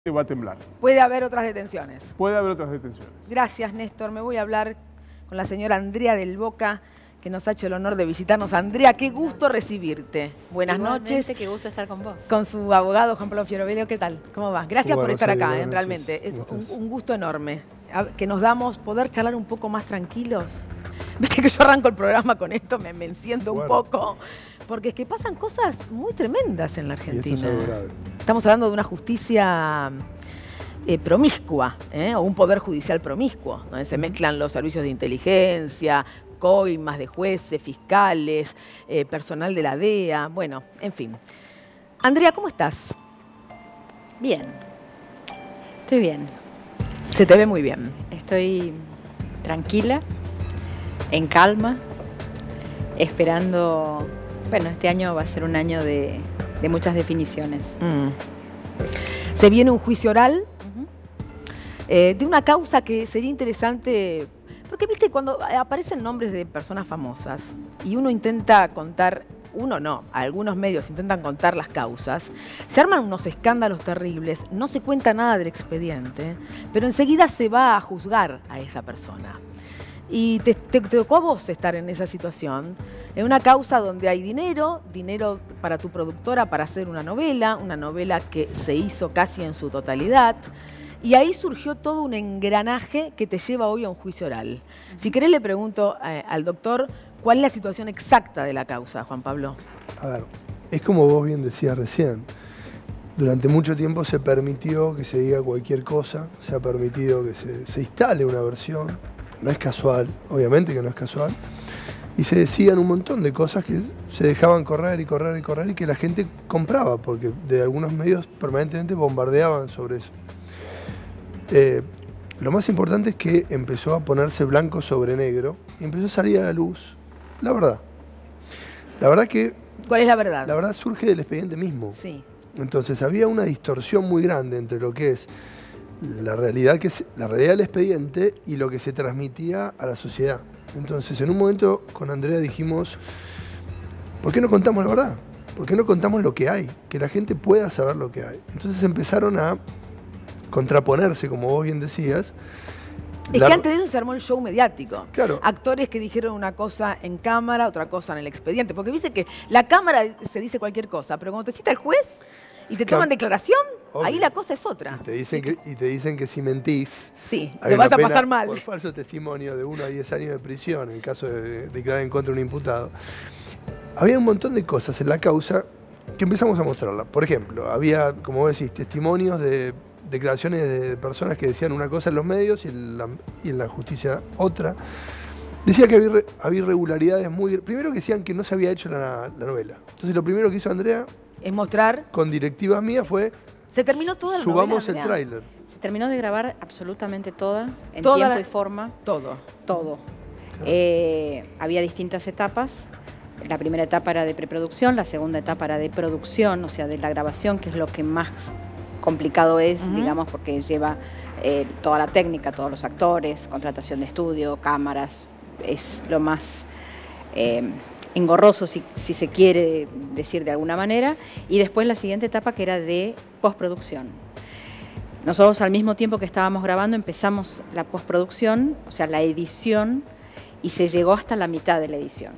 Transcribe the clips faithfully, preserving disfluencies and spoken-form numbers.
va a temblar. Puede haber otras detenciones. Puede haber otras detenciones. Gracias, Néstor. Me voy a hablar con la señora Andrea del Boca, que nos ha hecho el honor de visitarnos. Andrea, qué gusto recibirte. Buenas Igualmente, noches. Qué gusto estar con vos. Con su abogado, Juan Pablo Fiorovelo. ¿Qué tal? ¿Cómo va? Gracias ¿Cómo va, por estar Rosario? acá, Buenas ¿eh? Realmente. Es noches. un, un gusto enorme. A- Que nos damos poder charlar un poco más tranquilos. Viste que yo arranco el programa con esto, me, me enciendo un Bueno. poco. Porque es que pasan cosas muy tremendas en la Y esto Argentina. es algo grave. Estamos hablando de una justicia eh, promiscua, ¿eh? O un poder judicial promiscuo, donde se mezclan los servicios de inteligencia, coimas de jueces, fiscales, eh, personal de la D E A, bueno, en fin. Andrea, ¿cómo estás? Bien. Estoy bien. Se te ve muy bien. Estoy tranquila, en calma, esperando... Bueno, este año va a ser un año de, de muchas definiciones. Mm. Se viene un juicio oral Ujú. eh, de una causa que sería interesante, porque viste, cuando aparecen nombres de personas famosas y uno intenta contar, uno no, algunos medios intentan contar las causas, se arman unos escándalos terribles, no se cuenta nada del expediente, pero enseguida se va a juzgar a esa persona. Y te, te- te tocó a vos estar en esa situación, en una causa donde hay dinero, dinero para tu productora para hacer una novela, una novela que se hizo casi en su totalidad, y ahí surgió todo un engranaje que te lleva hoy a un juicio oral. Si querés le pregunto eh, al doctor cuál es la situación exacta de la causa, Juan Pablo. A ver, es como vos bien decías recién. Durante mucho tiempo se permitió que se diga cualquier cosa, se ha permitido que se, se instale una versión. No es casual, obviamente que no es casual. Y se decían un montón de cosas que se dejaban correr y correr y correr y que la gente compraba, porque de algunos medios permanentemente bombardeaban sobre eso. Eh, lo más importante es que empezó a ponerse blanco sobre negro y empezó a salir a la luz la verdad. La verdad que ¿Cuál es la verdad? la verdad surge del expediente mismo. Sí. Entonces había una distorsión muy grande entre lo que es la realidad, que es, la realidad del expediente y lo que se transmitía a la sociedad. Entonces en un momento con Andrea dijimos, ¿por qué no contamos la verdad? ¿Por qué no contamos lo que hay? Que la gente pueda saber lo que hay. Entonces empezaron a contraponerse, como vos bien decías. Es La- que antes de eso se armó el show mediático. Claro. Actores que dijeron una cosa en cámara, otra cosa en el expediente. Porque viste que la cámara se dice cualquier cosa, pero cuando te cita el juez y te Cam- toman declaración, Obvio. ahí la cosa es otra. Y te dicen que, y te dicen que si mentís, Sí, hay lo una vas a pena pasar mal. por falso testimonio de uno a diez años de prisión en el caso de declarar en contra de un imputado. Había un montón de cosas en la causa que empezamos a mostrarla. Por ejemplo, había, como vos decís, testimonios de declaraciones de personas que decían una cosa en los medios y en la, y en la justicia otra. Decía que había, había irregularidades muy... Primero que decían que no se había hecho la, la novela. Entonces lo primero que hizo Andrea, Es mostrar. con directivas mías, fue Se terminó toda la subamos novela, el Andrea. tráiler. Se terminó de grabar absolutamente toda, en Toda tiempo la- y forma, Todo. todo. Eh, había distintas etapas. La primera etapa era de preproducción, la segunda etapa era de producción, o sea, de la grabación, que es lo que más complicado es, Ujú. digamos, porque lleva eh, toda la técnica, todos los actores, contratación de estudio, cámaras, es lo más eh, engorroso, si, si se quiere decir de alguna manera. Y después la siguiente etapa, que era de postproducción. Nosotros al mismo tiempo que estábamos grabando empezamos la postproducción, o sea, la edición, y se llegó hasta la mitad de la edición.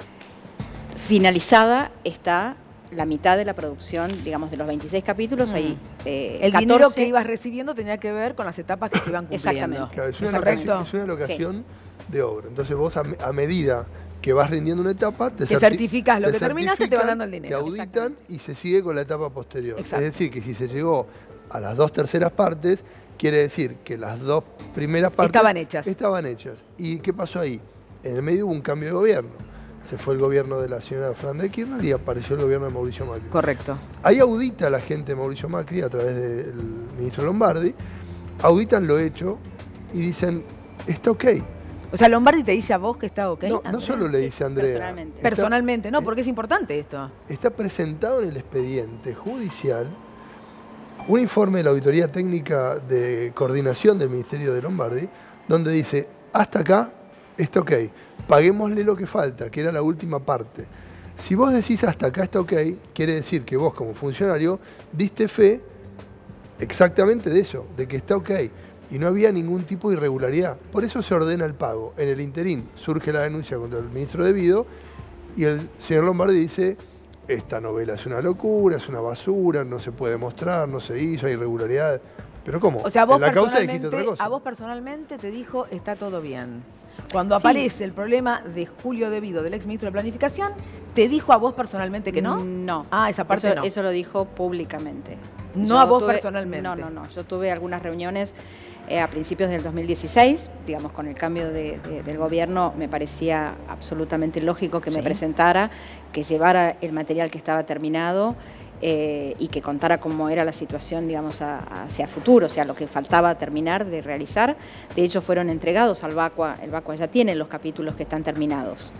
Finalizada está la mitad de la producción, digamos, de los veintiséis capítulos, Mm. hay eh, El catorce. dinero que ibas recibiendo tenía que ver con las etapas que se iban cumpliendo. Exactamente. Claro, es una, ¿Correcto? locación, es una locación de obra. Entonces vos a, me- a medida que vas rindiendo una etapa, te, Te certi- certificás lo te que terminaste, te van certifican, dando el dinero. Te auditan Exactamente. y se sigue con la etapa posterior. Exacto. Es decir, que si se llegó a las dos terceras partes, quiere decir que las dos primeras partes Estaban hechas. Estaban hechas. ¿Y qué pasó ahí? En el medio hubo un cambio de gobierno. Se fue el gobierno de la señora Fran de Kirchner y apareció el gobierno de Mauricio Macri. Correcto. Ahí audita la gente de Mauricio Macri a través del ministro Lombardi, auditan lo hecho y dicen, está ok. O sea, Lombardi te dice a vos que está ok. no, no Andrea? solo le dice Andrea. personalmente. está- Personalmente, no, porque es importante esto. Está presentado en el expediente judicial un informe de la Auditoría Técnica de Coordinación del Ministerio de Lombardi, donde dice, hasta acá está ok, paguémosle lo que falta, que era la última parte. Si vos decís hasta acá está ok, quiere decir que vos como funcionario diste fe exactamente de eso, de que está ok. Y no había ningún tipo de irregularidad. Por eso se ordena el pago. En el interín surge la denuncia contra el ministro Devido y el señor Lombardi dice, esta novela es una locura, es una basura, no se puede mostrar, no se hizo, hay irregularidades. Pero ¿cómo? O sea, vos en la causa dijiste otra personalmente, cosa. a vos personalmente te dijo, está todo bien. Cuando Sí. aparece el problema de Julio Devido, del ex ministro de Planificación, ¿te dijo a vos personalmente que no? No. Ah, esa parte eso, no. Eso lo dijo públicamente. No Yo a vos tuve- personalmente. No, no, no. Yo tuve algunas reuniones eh, a principios del dos mil dieciséis, digamos, con el cambio de, de, del gobierno, me parecía absolutamente lógico que me Sí. presentara, que llevara el material que estaba terminado eh, y que contara cómo era la situación, digamos, a- hacia futuro, o sea, lo que faltaba terminar de realizar. De hecho, fueron entregados al Bacua. El Bacua ya tiene los capítulos que están terminados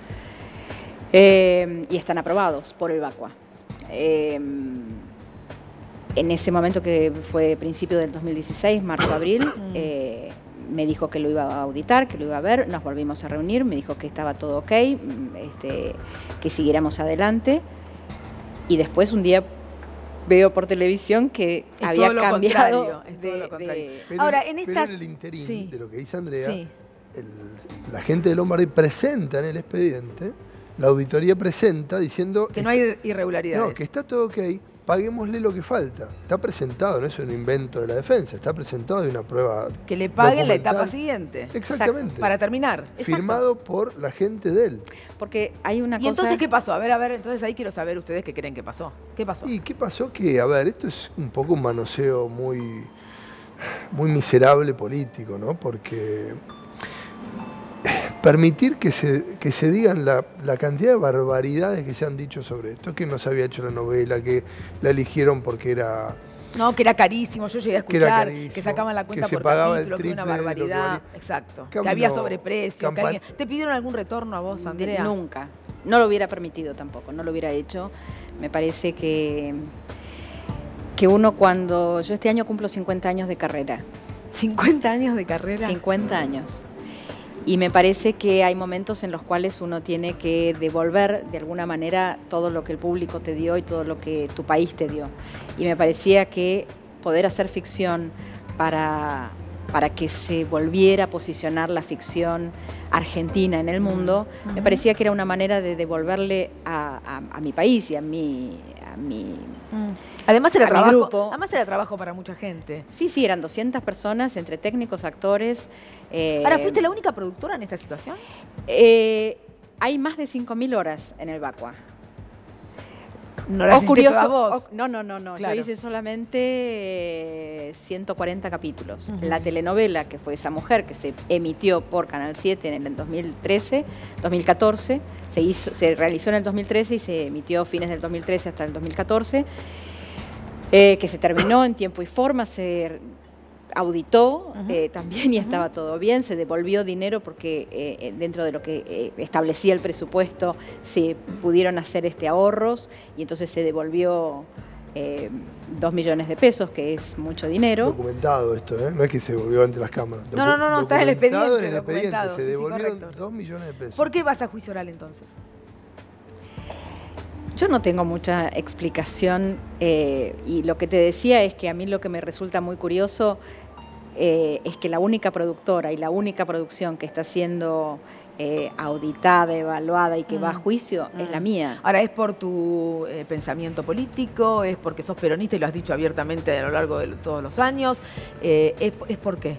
eh, y están aprobados por el Bacua. Eh, en ese momento, que fue principio del dos mil dieciséis, marzo-abril, eh, me dijo que lo iba a auditar, que lo iba a ver, nos volvimos a reunir, me dijo que estaba todo ok, este, que siguiéramos adelante, y después un día veo por televisión que Es había todo lo cambiado contrario, es todo de- lo contrario. de- Pero, Ahora, en pero estas- en el interín Sí. de lo que dice Andrea, Sí. el- la gente de Lombardi presenta en el expediente, la auditoría presenta diciendo Que no hay irregularidades. no, que está todo ok, paguémosle lo que falta. Está presentado, no es un invento de la defensa, está presentado de una prueba Que le paguen la documental. etapa siguiente. Exactamente. Para terminar. Exacto. Firmado por la gente de él. Porque hay una ¿Y cosa... entonces qué pasó? A ver, a ver, entonces ahí quiero saber ustedes qué creen que pasó. ¿Qué pasó? ¿Y qué pasó? Que, a ver, esto es un poco un manoseo muy, muy miserable político, ¿no? Porque permitir que se, que se digan la, la cantidad de barbaridades que se han dicho sobre esto, que no se había hecho la novela, que la eligieron porque era... No, que era carísimo, yo llegué a Que era escuchar que, carísimo, sacaban la cuenta que se por pagaba el capítulo, que era una triple de lo que barbaridad. valía. Exacto. Cambio, que había sobreprecio. Que campa- alguien- ¿Te pidieron algún retorno a vos, De- Andrea? Nunca. No lo hubiera permitido tampoco, no lo hubiera hecho. Me parece que, que uno cuando... Yo este año cumplo cincuenta años de carrera. cincuenta años de carrera. cincuenta años. Y me parece que hay momentos en los cuales uno tiene que devolver de alguna manera todo lo que el público te dio y todo lo que tu país te dio. Y me parecía que poder hacer ficción para, para que se volviera a posicionar la ficción argentina en el mundo, uh-huh. me parecía que era una manera de devolverle a, a, a mi país y a mi... A mi mm. Además era, a mi trabajo, grupo. además era trabajo para mucha gente. Sí, sí, eran doscientas personas, entre técnicos, actores. Eh, Ahora, ¿fuiste la única productora en esta situación? Eh, hay más de cinco mil horas en el Bacua. No las O hiciste todas vos. o- no, no, no, no. Claro. Yo hice solamente eh, ciento cuarenta capítulos. Uh-huh. La telenovela, que fue Esa Mujer, que se emitió por Canal siete en el dos mil trece, dos mil catorce, se, hizo, se realizó en el dos mil trece y se emitió fines del dos mil trece hasta el dos mil catorce, eh, que se terminó en tiempo y forma, se auditó uh-huh. eh, también y uh-huh. estaba todo bien, se devolvió dinero porque eh, dentro de lo que eh, establecía el presupuesto se pudieron hacer este ahorros y entonces se devolvió eh, dos millones de pesos, que es mucho dinero. Documentado esto, ¿eh? No es que se volvió ante las cámaras. No, no, no, no, está en el expediente. En el expediente se sí, devolvieron sí, dos millones de pesos. ¿Por qué vas a juicio oral entonces? Yo no tengo mucha explicación eh, y lo que te decía es que a mí lo que me resulta muy curioso eh, es que la única productora y la única producción que está siendo eh, auditada, evaluada y que mm. va a juicio mm. es la mía. Ahora, ¿es por tu eh, pensamiento político? ¿Es porque sos peronista y lo has dicho abiertamente a lo largo de todos los años? Eh, ¿es, ¿Es por qué?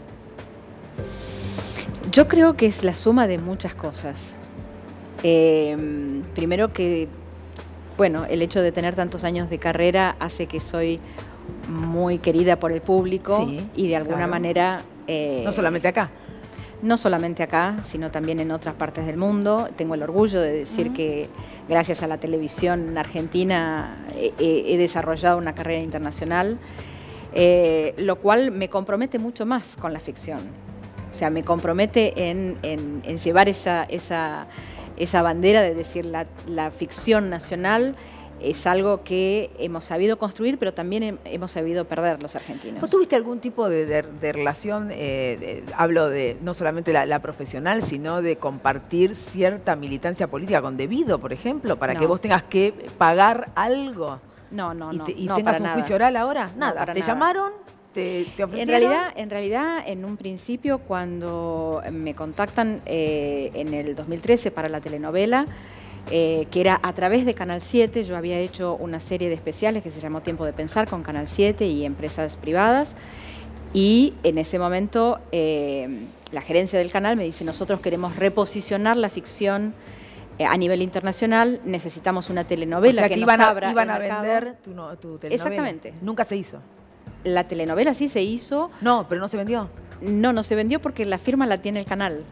Yo creo que es la suma de muchas cosas. Eh, primero que Bueno, el hecho de tener tantos años de carrera hace que soy muy querida por el público sí, y de alguna claro. manera... Eh, no solamente acá. No solamente acá, sino también en otras partes del mundo. Tengo el orgullo de decir uh-huh. que gracias a la televisión argentina he, he desarrollado una carrera internacional, eh, lo cual me compromete mucho más con la ficción. O sea, me compromete en, en, en llevar esa... esa esa bandera de decir la, la ficción nacional es algo que hemos sabido construir, pero también he, hemos sabido perder los argentinos. ¿Vos tuviste algún tipo de, de, de relación, eh, de, hablo de no solamente la, la profesional, sino de compartir cierta militancia política con Devido, por ejemplo, para no. que vos tengas que pagar algo? No, no, y no. te, y no, tengas para un nada. juicio oral ahora? Nada. No, para ¿Te nada. llamaron? ¿Te, te ofrecieron? En realidad, en realidad, en un principio, cuando me contactan eh, en el dos mil trece para la telenovela, eh, que era a través de Canal siete, yo había hecho una serie de especiales que se llamó Tiempo de Pensar con Canal siete y empresas privadas, y en ese momento eh, la gerencia del canal me dice: nosotros queremos reposicionar la ficción eh, a nivel internacional, necesitamos una telenovela, o sea, que, que nos iban a, abra iban el a mercado. vender tu, no, tu telenovela. Exactamente. Nunca se hizo. La telenovela sí se hizo. No, pero no se vendió. No, no se vendió porque la firma la tiene el canal.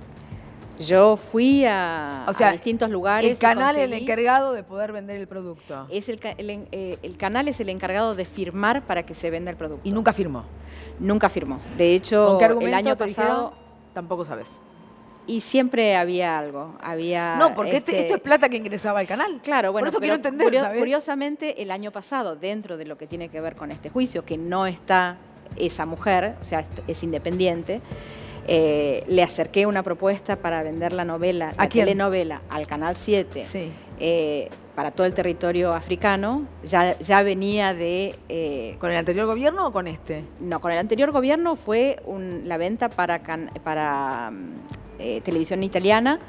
Yo fui a, O sea, a distintos lugares. El canal y es el conseguí- encargado de poder vender el producto. Es el, ca- el en- eh, el canal es el encargado de firmar para que se venda el producto. Y nunca firmó. Nunca firmó. De hecho, ¿Con qué argumento el año te pasado... dijeron? Tampoco sabes. Y siempre había algo. Había, No, porque este- este, esto es plata que ingresaba al canal. Claro, bueno, Por eso pero quiero entender, curio- ¿sabes? curiosamente, el año pasado, dentro de lo que tiene que ver con este juicio, que no está esa mujer, o sea, es, es independiente, eh, le acerqué una propuesta para vender la novela, ¿A la quién? telenovela, al Canal siete, Sí. eh, para todo el territorio africano. Ya, ya venía de... eh, ¿Con el anterior gobierno o con este? no, con el anterior gobierno fue un- la venta para, can- para mm, eh, televisión italiana,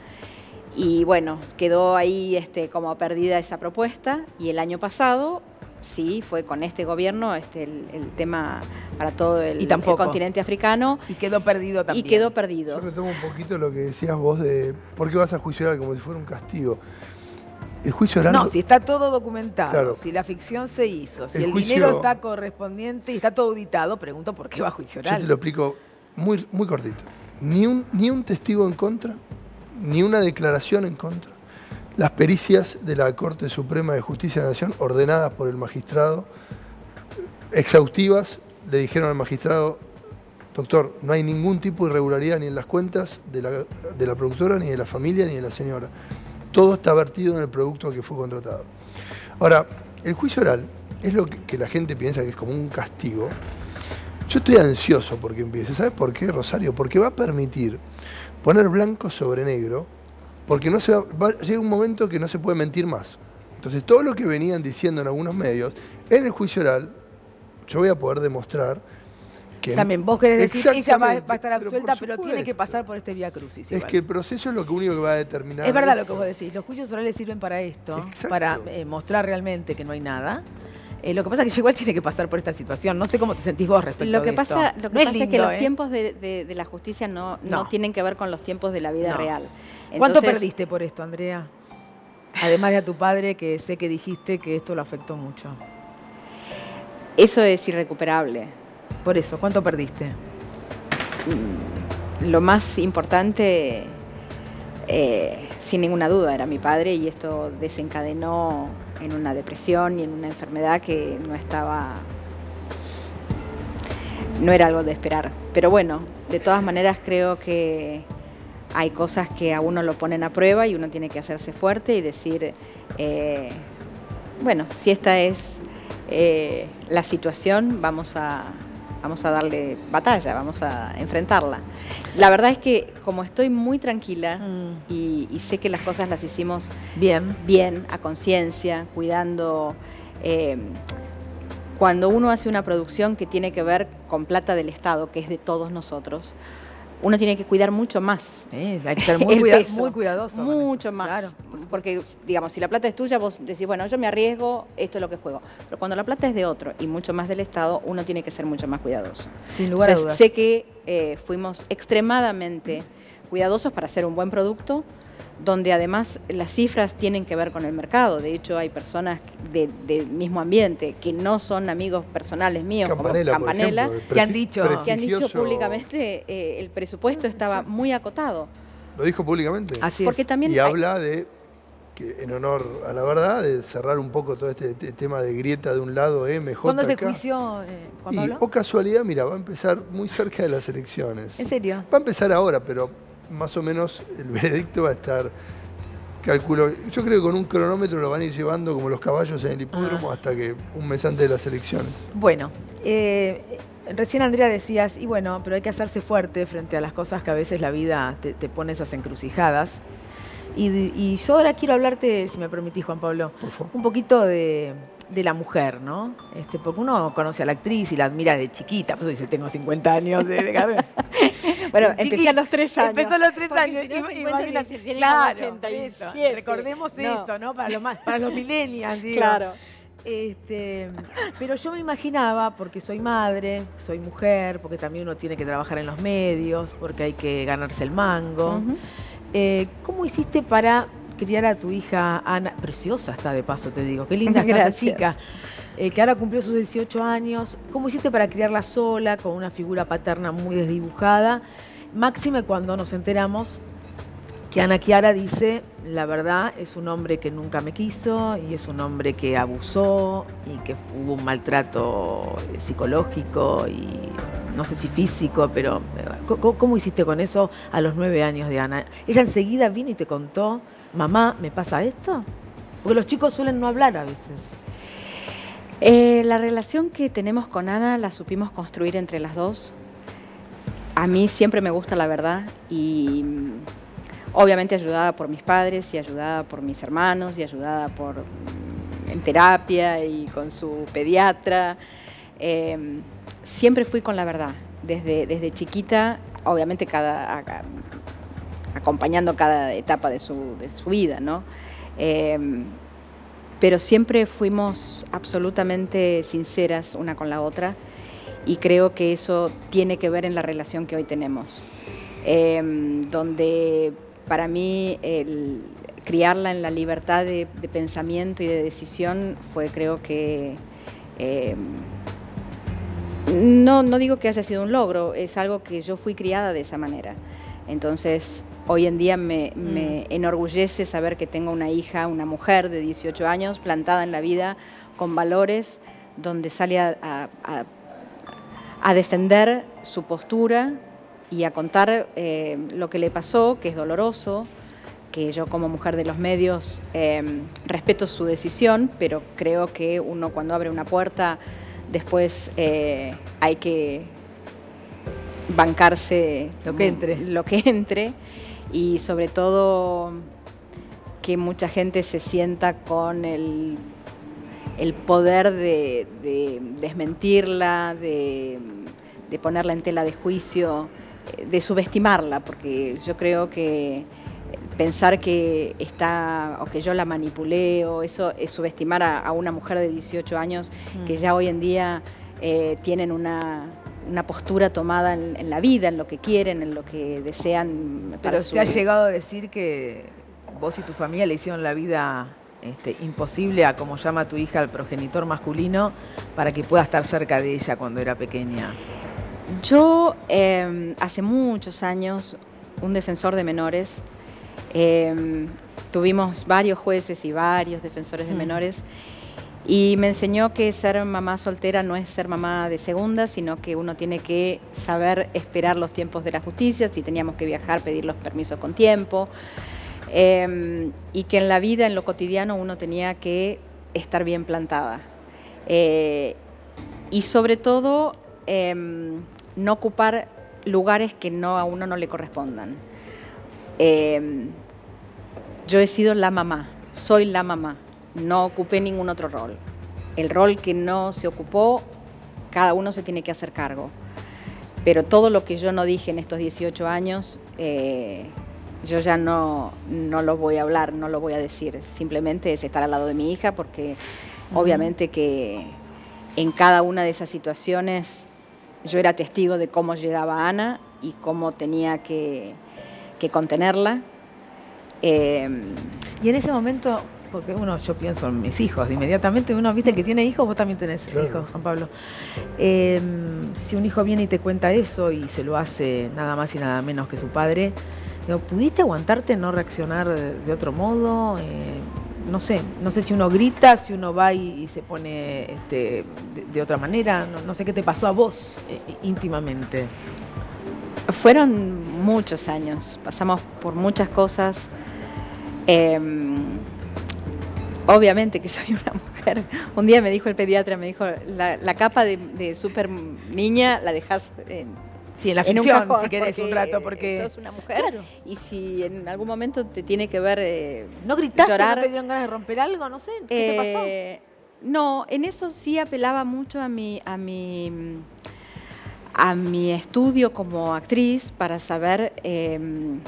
y bueno, quedó ahí este, como perdida esa propuesta, y el año pasado sí fue con este gobierno este, el, el tema para todo el, Y tampoco. el continente africano, Y quedó perdido también. y quedó Yo perdido. retomo un poquito lo que decías vos de por qué vas a juicio oral como si fuera un castigo. El juicio oral... No, si está todo documentado, Claro. si la ficción se hizo, si El el, juicio- dinero está correspondiente y está todo auditado, pregunto por qué va a juicio Yo oral. te lo explico muy, muy cortito. Ni un, ni un testigo en contra, ni una declaración en contra. Las pericias de la Corte Suprema de Justicia de la Nación, ordenadas por el magistrado, exhaustivas, le dijeron al magistrado: doctor, no hay ningún tipo de irregularidad ni en las cuentas de la, de la productora, ni de la familia, ni de la señora. Todo está vertido en el producto que fue contratado. Ahora, el juicio oral es lo que, que la gente piensa que es como un castigo. Yo estoy ansioso porque empiece. ¿Sabes por qué, Rosario? Porque va a permitir poner blanco sobre negro, porque no se va, va, llega un momento que no se puede mentir más. Entonces, todo lo que venían diciendo en algunos medios, en el juicio oral, yo voy a poder demostrar que... También vos querés decir que ella va, va a estar Exactamente, absuelta, por pero, tiene supuesto. que pasar por este vía crucis. Es igual. que el proceso es lo que único que va a determinar... Es verdad lo esto. que vos decís, los juicios orales sirven para esto, Exacto. para eh, mostrar realmente que no hay nada. Eh, lo que pasa es que ella igual tiene que pasar por esta situación. No sé cómo te sentís vos respecto Lo que de pasa, esto. lo que No es pasa es, lindo, que los ¿eh? tiempos de, de- de la justicia no, no. No. tienen que ver con los tiempos de la vida No. real. ¿Cuánto Entonces, perdiste por esto, Andrea? Además de a tu padre, que sé que dijiste que esto lo afectó mucho. Eso es irrecuperable. Por eso, ¿cuánto perdiste? Lo más importante, eh, sin ninguna duda, era mi padre, y esto desencadenó en una depresión y en una enfermedad que no estaba, no era algo de esperar. Pero bueno, de todas maneras creo que hay cosas que a uno lo ponen a prueba y uno tiene que hacerse fuerte y decir, eh, bueno, si esta es eh, la situación, vamos a... Vamos a darle batalla, vamos a enfrentarla. La verdad es que como estoy muy tranquila Mm. y, y sé que las cosas las hicimos Bien. bien, a conciencia, cuidando... eh, cuando uno hace una producción que tiene que ver con plata del Estado, que es de todos nosotros, uno tiene que cuidar mucho más. Eh, hay que ser muy, el cuida- peso. muy cuidadoso. con Mucho eso. más. Claro. Porque, digamos, si la plata es tuya, vos decís, bueno, yo me arriesgo, esto es lo que juego. Pero cuando la plata es de otro y mucho más del Estado, uno tiene que ser mucho más cuidadoso. Sin lugar a Entonces, dudas. sé que eh, fuimos extremadamente cuidadosos para hacer un buen producto, donde además las cifras tienen que ver con el mercado. De hecho, hay personas de- del mismo ambiente que no son amigos personales míos, Campanella, como por Campanella, ejemplo, que han presi- dicho- que han dicho prestigioso- públicamente eh, el presupuesto estaba muy acotado. ¿Lo dijo públicamente? Así Porque es. también Y hay- habla de, que en honor a la verdad, de cerrar un poco todo este te- tema de grieta de un lado, M, J, ¿Cuándo se K. juicio, eh, Juan Y, Pablo? o casualidad, mira, va a empezar muy cerca de las elecciones. ¿En serio? Va a empezar ahora, pero más o menos el veredicto va a estar, calculo, yo creo que con un cronómetro lo van a ir llevando como los caballos en el hipódromo Ah. hasta que un mes antes de las elecciones. Bueno, eh, recién Andrea decías, y bueno, pero hay que hacerse fuerte frente a las cosas que a veces la vida te, te pone esas encrucijadas. Y, y yo ahora quiero hablarte, si me permitís, Juan Pablo, Por favor. un poquito de, de la mujer, ¿no? Este, porque uno conoce a la actriz y la admira de chiquita, por eso dice, tengo cincuenta años de, de carrera. Bueno, empecé a los tres años. Empezó a los tres porque años. Si no, y, cincuenta, y, claro, ochenta y siete. eso, recordemos no. eso, ¿no? Para los, más, para los millennials, digo. Claro. Este, pero yo me imaginaba, porque soy madre, soy mujer, porque también uno tiene que trabajar en los medios, porque hay que ganarse el mango. Uh-huh. eh, ¿Cómo hiciste para criar a tu hija Ana? Preciosa está, de paso, te digo. Qué linda está esa chica. Eh, que ahora cumplió sus dieciocho años. ¿Cómo hiciste para criarla sola, con una figura paterna muy desdibujada? Máxime cuando nos enteramos que Ana Chiara dice, la verdad, es un hombre que nunca me quiso y es un hombre que abusó y que hubo un maltrato psicológico y no sé si físico, pero ¿cómo, cómo hiciste con eso a los nueve años de Ana? ¿Ella enseguida vino y te contó, mamá, ¿me pasa esto? Porque los chicos suelen no hablar a veces. Eh, la relación que tenemos con Ana la supimos construir entre las dos. A mí siempre me gusta la verdad y obviamente ayudada por mis padres y ayudada por mis hermanos y ayudada por en terapia y con su pediatra. Eh, siempre fui con la verdad, desde, desde chiquita, obviamente cada, a, a, acompañando cada etapa de su, de su vida, ¿no? Eh, pero siempre fuimos absolutamente sinceras una con la otra y creo que eso tiene que ver en la relación que hoy tenemos, eh, donde para mí el criarla en la libertad de, de pensamiento y de decisión fue, creo que, eh, no, no digo que haya sido un logro, es algo que yo fui criada de esa manera. Entonces, hoy en día me, mm. me enorgullece saber que tengo una hija, una mujer de dieciocho años, plantada en la vida, con valores, donde sale a, a, a defender su postura y a contar eh, lo que le pasó, que es doloroso, que yo como mujer de los medios eh, respeto su decisión, pero creo que uno cuando abre una puerta después eh, hay que bancarse lo que entre. Lo que entre y sobre todo que mucha gente se sienta con el, el poder de, de desmentirla, de, de ponerla en tela de juicio, de subestimarla, porque yo creo que pensar que está o que yo la manipulé o eso es subestimar a, a una mujer de dieciocho años mm. que ya hoy en día eh, tienen una, una postura tomada en, en la vida, en lo que quieren, en lo que desean. Pero se su... ha llegado a decir que vos y tu familia le hicieron la vida este, imposible a, como llama tu hija, al progenitor masculino para que pueda estar cerca de ella cuando era pequeña. Yo, eh, hace muchos años, un defensor de menores, eh, tuvimos varios jueces y varios defensores de menores, y me enseñó que ser mamá soltera no es ser mamá de segunda, sino que uno tiene que saber esperar los tiempos de la justicia, si teníamos que viajar, pedir los permisos con tiempo, eh, y que en la vida, en lo cotidiano, uno tenía que estar bien plantada. Eh, y sobre todo, eh, no ocupar lugares que no, a uno no le correspondan. Eh, yo he sido la mamá, soy la mamá, no ocupé ningún otro rol. El rol que no se ocupó, cada uno se tiene que hacer cargo. Pero todo lo que yo no dije en estos dieciocho años, eh, yo ya no, no lo voy a hablar, no lo voy a decir. Simplemente es estar al lado de mi hija, porque uh-huh. obviamente que en cada una de esas situaciones yo era testigo de cómo llegaba Ana y cómo tenía que, que contenerla. Eh, y en ese momento, porque uno, yo pienso en mis hijos, inmediatamente uno, viste, que tiene hijos, vos también tenés claro. hijos, Juan Pablo. Eh, si un hijo viene y te cuenta eso y se lo hace nada más y nada menos que su padre, digo, ¿pudiste aguantarte, no reaccionar de, de otro modo? Eh, no sé, no sé si uno grita, si uno va y, y se pone este, de, de otra manera, no, no sé qué te pasó a vos eh, íntimamente. Fueron muchos años, pasamos por muchas cosas. Eh, obviamente que soy una mujer. Un día me dijo el pediatra, me dijo, la, la capa de, de super niña la dejas en, sí, en la ficción, en un cajón, si querés, un rato, porque sos una mujer. Claro. Y si en algún momento te tiene que ver eh, ¿No gritaste, llorar, no te dieron ganas de romper algo? No sé, ¿qué eh, te pasó? no, en eso sí apelaba mucho a mi, a mi, a mi estudio como actriz para saber eh,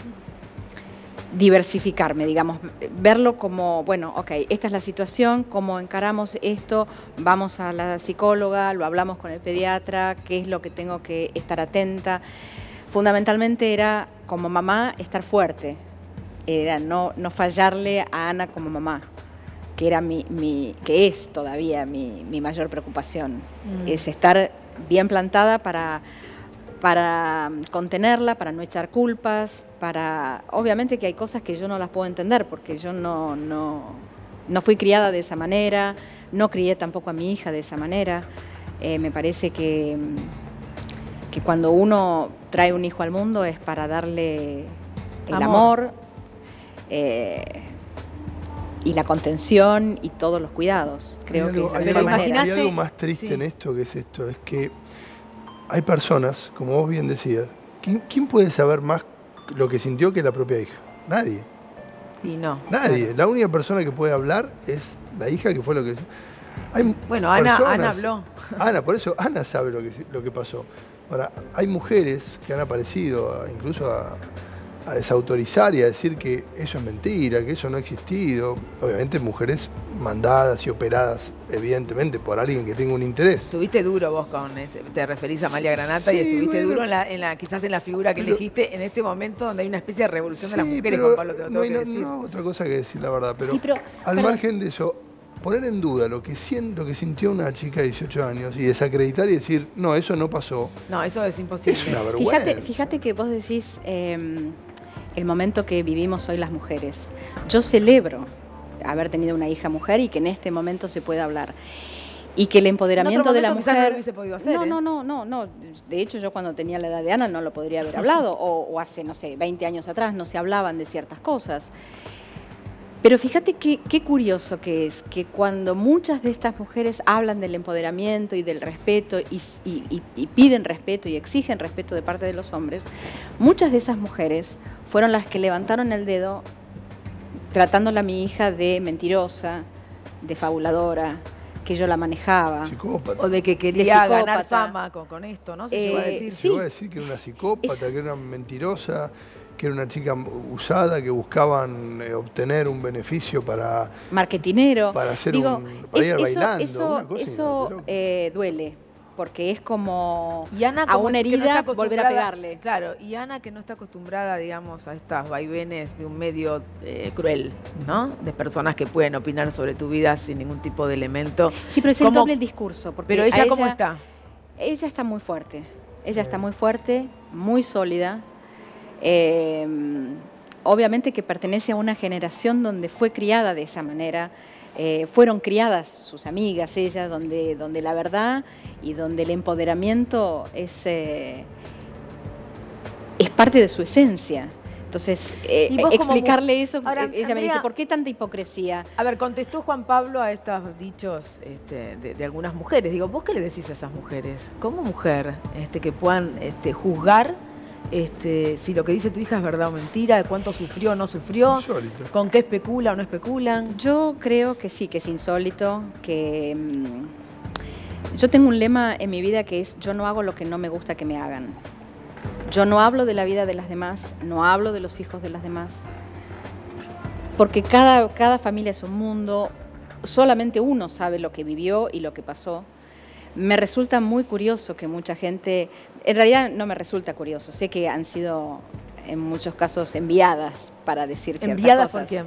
diversificarme, digamos, verlo como, bueno, ok, esta es la situación, cómo encaramos esto, vamos a la psicóloga, lo hablamos con el pediatra, qué es lo que tengo que estar atenta. Fundamentalmente era, como mamá, estar fuerte, era no, no fallarle a Ana como mamá, que era mi, mi que es todavía mi, mi mayor preocupación, mm. es estar bien plantada para, para contenerla, para no echar culpas, para, obviamente que hay cosas que yo no las puedo entender, porque yo no, no, no fui criada de esa manera, no crié tampoco a mi hija de esa manera, eh, me parece que, que cuando uno trae un hijo al mundo es para darle el amor, amor eh, y la contención y todos los cuidados. Creo hay algo, que hay, de algo, manera. hay algo más triste sí. en esto, que es esto, es que hay personas, como vos bien decías, ¿quién, quién puede saber más lo que sintió que la propia hija? Nadie. Y no. Nadie. Claro. La única persona que puede hablar es la hija, que fue lo que... Hay bueno, Ana, personas, Ana habló. Ana, por eso Ana sabe lo que, lo que pasó. Ahora, hay mujeres que han aparecido a, incluso a, a desautorizar y a decir que eso es mentira, que eso no ha existido. Obviamente mujeres mandadas y operadas, evidentemente, por alguien que tenga un interés. Estuviste duro vos con ese, te referís a Amalia Granata, sí, y estuviste bueno, duro en la, en la, quizás en la figura que pero, elegiste en este momento donde hay una especie de revolución sí, de las mujeres, Juan Pablo, te lo tengo no, que no, decir. No, otra cosa que decir, la verdad, pero, sí, pero al pero, margen de eso, poner en duda lo que, siento, lo que sintió una chica de dieciocho años y desacreditar y decir, no, eso no pasó. No, eso es imposible. Es una vergüenza. Fíjate, fíjate que vos decís eh, el momento que vivimos hoy las mujeres. Yo celebro haber tenido una hija mujer y que en este momento se pueda hablar. Y que el empoderamiento de la mujer... No lo hubiese podido hacer, no, ¿eh? no, no, no, no. De hecho, yo cuando tenía la edad de Ana no lo podría haber hablado. o, o hace, no sé, veinte años atrás no se hablaban de ciertas cosas. Pero fíjate qué, qué curioso que es que cuando muchas de estas mujeres hablan del empoderamiento y del respeto y, y, y piden respeto y exigen respeto de parte de los hombres, muchas de esas mujeres fueron las que levantaron el dedo tratándola a mi hija de mentirosa, de fabuladora, que yo la manejaba. Psicópata. O de que quería de ganar fama con, con esto, ¿no? Se eh, llegó a decir. Sí. Se llegó a decir que era una psicópata, es... que era una mentirosa, que era una chica usada, que buscaban eh, obtener un beneficio para... Marketinero. Para, hacer Digo, un, para es, ir eso, bailando. Eso, una cosa eso eh, duele, porque es como y Ana, a como una herida no volver a pegarle. Claro, y Ana que no está acostumbrada, digamos, a estas vaivenes de un medio eh, cruel, ¿no? De personas que pueden opinar sobre tu vida sin ningún tipo de elemento. Sí, pero es el doble discurso. Porque pero ella, ella, ¿cómo está? Ella está muy fuerte. Ella Bien. está muy fuerte, muy sólida. Eh, obviamente que pertenece a una generación donde fue criada de esa manera. Eh, fueron criadas sus amigas, ella, donde, donde la verdad y donde el empoderamiento es, eh, es parte de su esencia. Entonces, eh, explicarle como... eso, Ahora, ella Andrea, me dice, ¿por qué tanta hipocresía? A ver, contestó Juan Pablo a estos dichos este, de, de algunas mujeres. Digo, ¿vos qué le decís a esas mujeres? ¿Cómo mujer este, que puedan este, juzgar Este, si lo que dice tu hija es verdad o mentira, cuánto sufrió o no sufrió, insólito. Con qué especula o no especulan? Yo creo que sí, que es insólito, que mmm, yo tengo un lema en mi vida que es yo no hago lo que no me gusta que me hagan. Yo no hablo de la vida de las demás, no hablo de los hijos de las demás, porque cada, cada familia es un mundo, solamente uno sabe lo que vivió y lo que pasó. Me resulta muy curioso que mucha gente, en realidad no me resulta curioso, sé que han sido en muchos casos enviadas para decir ciertas ¿Enviadas cosas. por quién?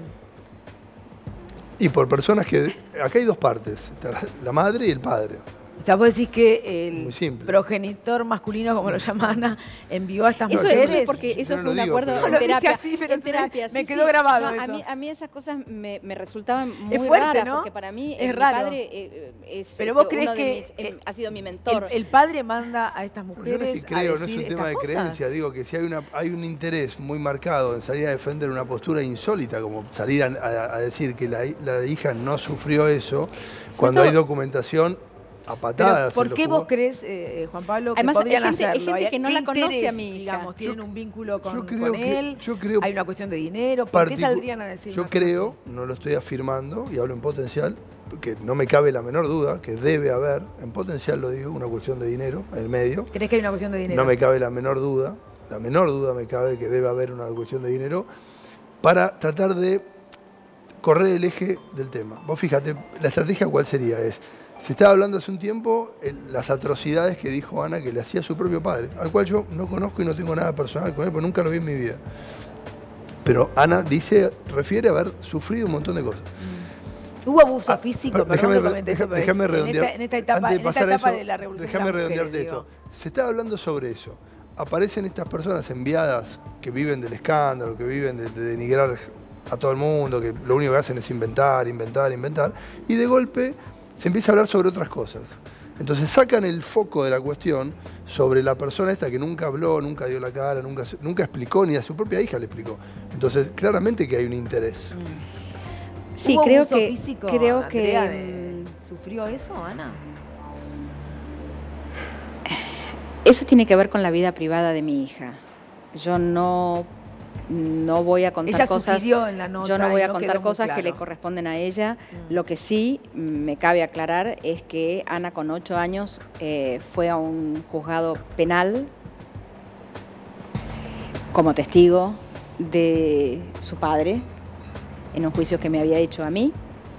Y por personas que, acá hay dos partes, la madre y el padre. O sea, vos decís que el progenitor masculino, como lo llama Ana, envió a estas eso, mujeres. Eso es porque eso fue un digo, acuerdo pero... en terapia. Así, pero en terapia me sí, quedó sí. grabado No, eso. a, mí, a mí esas cosas me, me resultaban muy es fuerte, raras, ¿no? porque para mí es mi raro. padre eh, es pero vos este, crees uno que de mis, eh, ha sido mi mentor. El, el padre manda a estas mujeres Yo no es que creo, a no es decir un tema de cosas. creencia, digo que si hay, una, hay un interés muy marcado en salir a defender una postura insólita, como salir a, a, a decir que la, la hija no sufrió eso, Sobre cuando todo, hay documentación a patadas. ¿Por qué vos crees, eh, Juan Pablo, que Además, podrían hay gente, hacerlo? Hay gente que no la conoce interés, a mi hija. Digamos, tienen yo, un vínculo con, yo creo con que, él, yo creo, hay una cuestión de dinero, ¿por qué saldrían a decir Yo creo, no lo estoy afirmando y hablo en potencial, que no me cabe la menor duda, que debe haber, en potencial lo digo, una cuestión de dinero en el medio. ¿Crees que hay una cuestión de dinero? No me cabe la menor duda, la menor duda me cabe que debe haber una cuestión de dinero para tratar de correr el eje del tema. Vos fíjate, la estrategia cuál sería es, se estaba hablando hace un tiempo el, las atrocidades que dijo Ana que le hacía a su propio padre, al cual yo no conozco y no tengo nada personal con él, porque nunca lo vi en mi vida. Pero Ana dice, refiere a haber sufrido un montón de cosas. Mm. ¿Hubo abuso ah, físico? Déjame, Perdón, déjame, déjame, déjame redondear. En esta, en esta etapa, Antes de, en esta etapa eso, de la revolución. Déjame de las redondearte mujeres, esto. digo. Se está hablando sobre eso. Aparecen estas personas enviadas que viven del escándalo, que viven de, de denigrar a todo el mundo, que lo único que hacen es inventar, inventar, inventar, y de golpe se empieza a hablar sobre otras cosas. Entonces sacan el foco de la cuestión sobre la persona esta que nunca habló, nunca dio la cara, nunca, nunca explicó, ni a su propia hija le explicó. Entonces, claramente que hay un interés. Sí, ¿Hubo creo abuso que, físico, creo Andrea, que de- ¿Sufrió eso, Ana? eso tiene que ver con la vida privada de mi hija. Yo no, no voy a contar Ella cosas. sugirió en la nota Yo no voy y a no contar quedó muy cosas que le claro. corresponden a ella. Mm. Lo que sí me cabe aclarar es que Ana con ocho años eh, fue a un juzgado penal como testigo de su padre en un juicio que me había hecho a mí.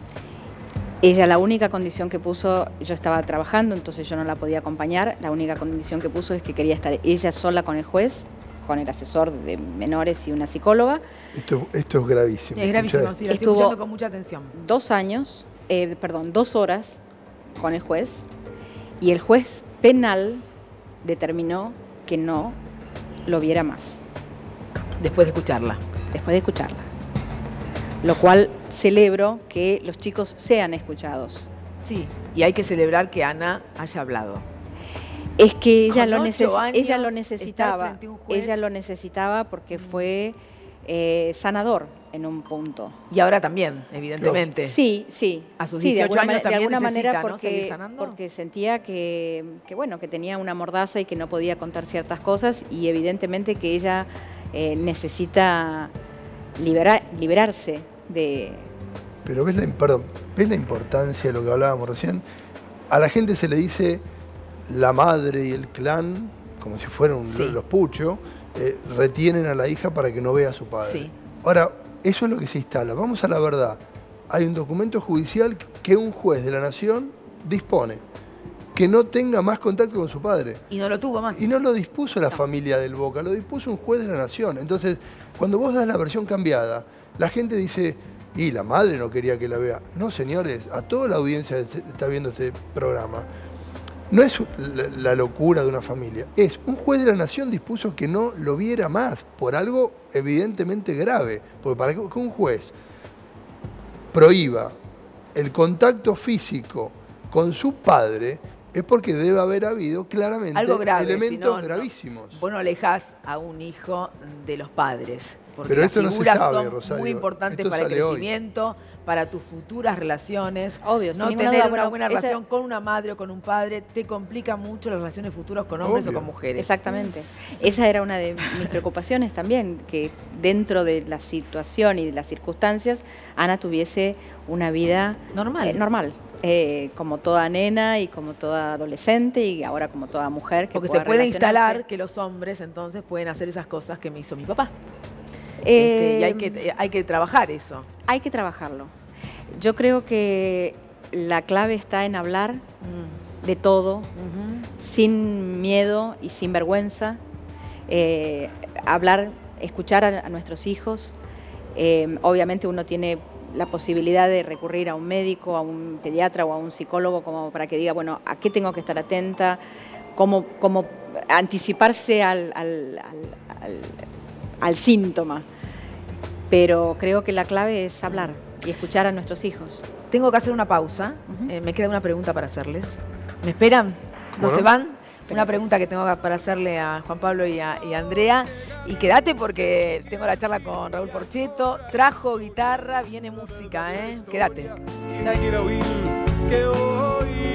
Ella la única condición que puso, yo estaba trabajando, entonces yo no la podía acompañar, la única condición que puso es que quería estar ella sola con el juez, con el asesor de menores y una psicóloga. Esto, esto es gravísimo. Es gravísimo, Escuchá sí, la estoy Estuvo- escuchando con mucha atención. Dos años, eh, perdón, dos horas con el juez y el juez penal determinó que no lo viera más, Después de escucharla. después de escucharla. Lo cual celebro que los chicos sean escuchados. Sí, y hay que celebrar que Ana haya hablado. Es que ella, Con lo, ocho neces años, ella lo estar necesitaba, frente a un juez. ella lo necesitaba porque fue eh, sanador en un punto. Y ahora también, evidentemente. Sí, sí. A sus sí, de dieciocho alguna, años manera, de también alguna manera necesita, ¿no? Seguir porque, sanando. porque sentía que, que, bueno, que tenía una mordaza y que no podía contar ciertas cosas y evidentemente que ella eh, necesita liberar, liberarse de... Pero ves la, perdón, ¿ves la importancia de lo que hablábamos recién? A la gente se le dice la madre y el clan, como si fueran Sí. los puchos, eh, retienen a la hija para que no vea a su padre. Sí. Ahora, eso es lo que se instala. Vamos a la verdad. Hay un documento judicial que un juez de la nación dispone que no tenga más contacto con su padre. Y no lo tuvo más. Y no lo dispuso la familia del Boca, lo dispuso un juez de la nación. Entonces, cuando vos das la versión cambiada, la gente dice, y la madre no quería que la vea. No, señores, a toda la audiencia que está viendo este programa, no es la, la locura de una familia, es un juez de la nación dispuso que no lo viera más por algo evidentemente grave. Porque para que un juez prohíba el contacto físico con su padre, es porque debe haber habido claramente Algo grave, elementos si no, gravísimos. No, vos no alejás a un hijo de los padres. Porque Pero las esto no se figuras sabe, son Rosario. muy importantes Esto para el sale hoy. crecimiento, para tus futuras relaciones. Obvio, sin no ninguna tener duda, una bueno, buena esa- relación con una madre o con un padre te complica mucho las relaciones futuras con hombres Obvio. o con mujeres. Exactamente. Esa era una de mis preocupaciones también, que dentro de la situación y de las circunstancias, Ana tuviese una vida Normal. eh, normal, eh, como toda nena y como toda adolescente y ahora como toda mujer que Porque pueda se puede relacionarse. instalar que los hombres entonces pueden hacer esas cosas que me hizo mi papá. Eh, Este, y hay que, hay que trabajar eso. hay que trabajarlo. Yo creo que la clave está en hablar Mm. de todo, Ujú. sin miedo y sin vergüenza, eh, hablar, escuchar a, a nuestros hijos. Eh, obviamente uno tiene la posibilidad de recurrir a un médico, a un pediatra o a un psicólogo como para que diga, bueno, ¿a qué tengo que estar atenta? ¿Cómo, cómo anticiparse al, al, al, al, al síntoma? Pero creo que la clave es hablar y escuchar a nuestros hijos. Tengo que hacer una pausa. Ujú. Eh, me queda una pregunta para hacerles. ¿Me esperan? ¿Cómo ¿No no? se van? Una pregunta que tengo para hacerle a Juan Pablo y a, y a Andrea. Y quédate porque tengo la charla con Raúl Porchetto. Trajo guitarra, viene música, ¿eh? Quédate. Ya venimos. Quiero oír que hoy